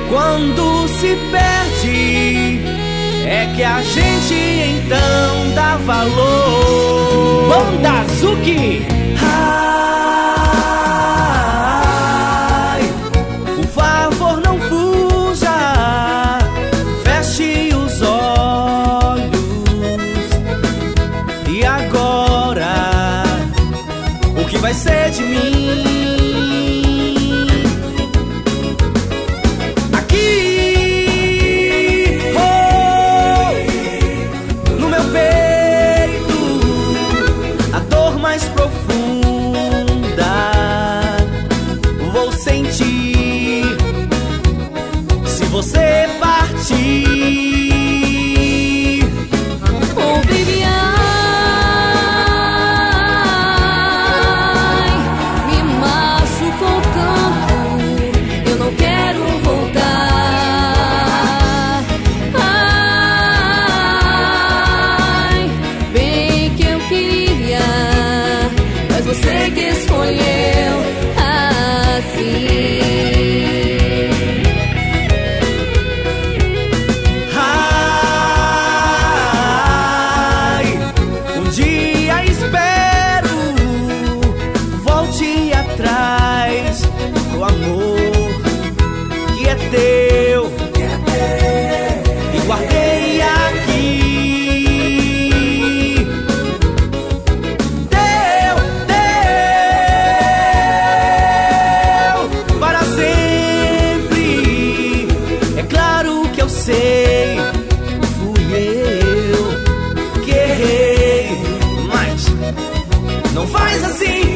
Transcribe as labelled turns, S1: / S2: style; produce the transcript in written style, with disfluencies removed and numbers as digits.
S1: Quando se perde, é que a gente então dá valor.
S2: Banda Zuki!
S1: Ai, por favor não fuja, feche os olhos. E agora, o que vai ser de mim? Você partir.
S3: Oh baby, ai, me machucou tanto, eu não quero voltar. Ai, bem que eu queria, mas você que escolheu assim. O amor que é teu e guardei aqui. Teu para sempre. É claro que eu sei, fui eu que errei, mas não faz assim.